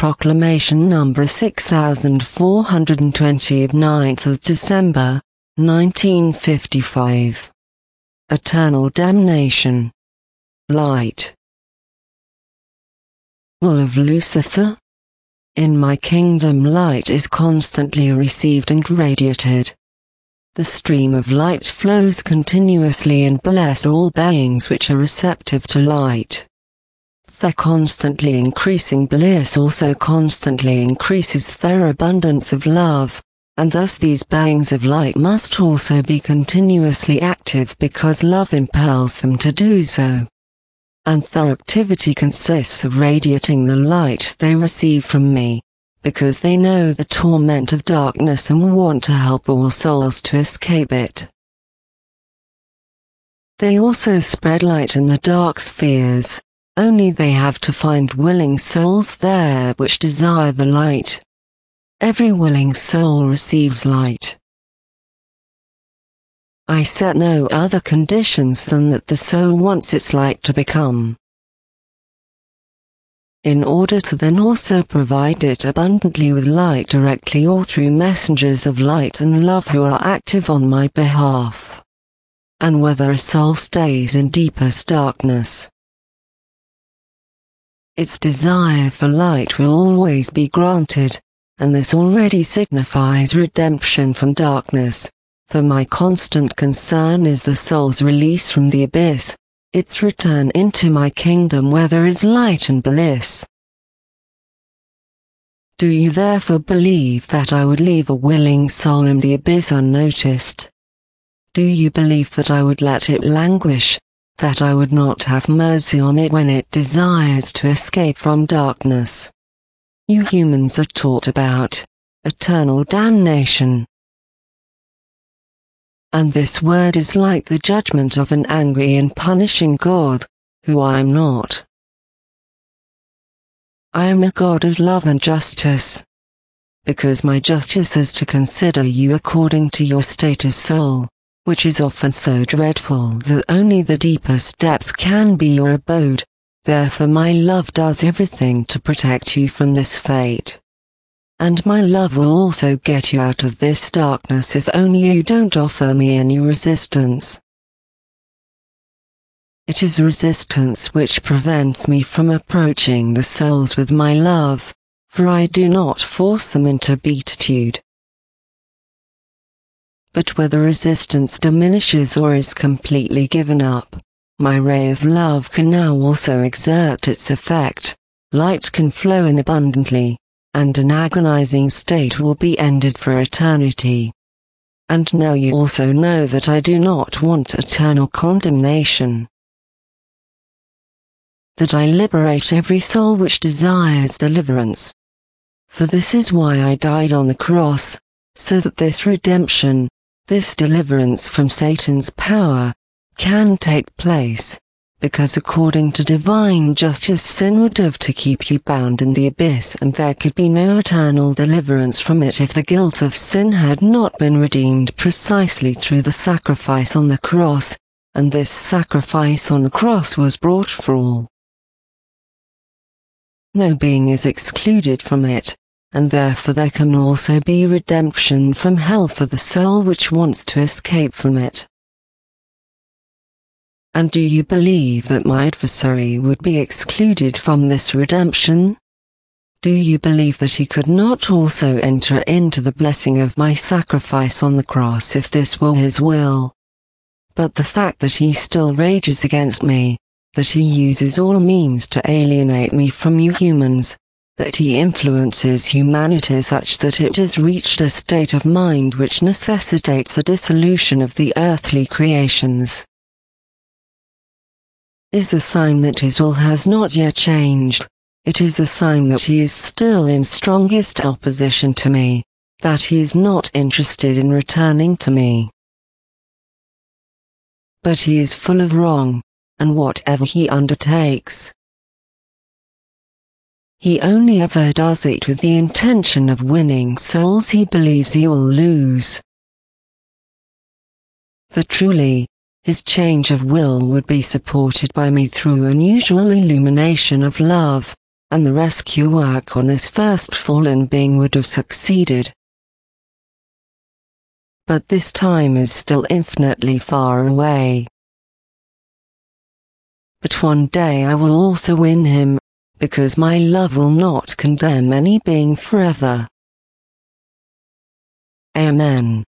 Proclamation number 6420 of 9th of December, 1955. Eternal damnation. Light. Will of Lucifer? In my kingdom light is constantly received and radiated. The stream of light flows continuously and bless all beings which are receptive to light. Their constantly increasing bliss also constantly increases their abundance of love, and thus these beings of light must also be continuously active because love impels them to do so. And their activity consists of radiating the light they receive from me, because they know the torment of darkness and want to help all souls to escape it. They also spread light in the dark spheres, only they have to find willing souls there which desire the light. Every willing soul receives light. I set no other conditions than that the soul wants its light to become, in order to then also provide it abundantly with light directly or through messengers of light and love who are active on my behalf. And whether a soul stays in deepest darkness, its desire for light will always be granted, and this already signifies redemption from darkness, for my constant concern is the soul's release from the abyss, its return into my kingdom where there is light and bliss. Do you therefore believe that I would leave a willing soul in the abyss unnoticed? Do you believe that I would let it languish, that I would not have mercy on it when it desires to escape from darkness? You humans are taught about eternal damnation. And this word is like the judgment of an angry and punishing God, who I am not. I am a God of love and justice, because my justice is to consider you according to your state of soul, which is often so dreadful that only the deepest depth can be your abode. Therefore my love does everything to protect you from this fate. And my love will also get you out of this darkness if only you don't offer me any resistance. It is resistance which prevents me from approaching the souls with my love, for I do not force them into beatitude. But whether resistance diminishes or is completely given up, my ray of love can now also exert its effect, light can flow in abundantly, and an agonizing state will be ended for eternity. And now you also know that I do not want eternal condemnation, that I liberate every soul which desires deliverance. For this is why I died on the cross, so that this redemption, this deliverance from Satan's power, can take place, because according to divine justice sin would have to keep you bound in the abyss and there could be no eternal deliverance from it if the guilt of sin had not been redeemed precisely through the sacrifice on the cross, and this sacrifice on the cross was brought for all. No being is excluded from it, and therefore there can also be redemption from hell for the soul which wants to escape from it. And do you believe that my adversary would be excluded from this redemption? Do you believe that he could not also enter into the blessing of my sacrifice on the cross if this were his will? But the fact that he still rages against me, that he uses all means to alienate me from you humans, that he influences humanity such that it has reached a state of mind which necessitates the dissolution of the earthly creations, is a sign that his will has not yet changed. It is a sign that he is still in strongest opposition to me, that he is not interested in returning to me. But he is full of wrong, and whatever he undertakes, he only ever does it with the intention of winning souls he believes he will lose. For truly, his change of will would be supported by me through unusual illumination of love, and the rescue work on this first fallen being would have succeeded. But this time is still infinitely far away. But one day I will also win him, because my love will not condemn any being forever. Amen.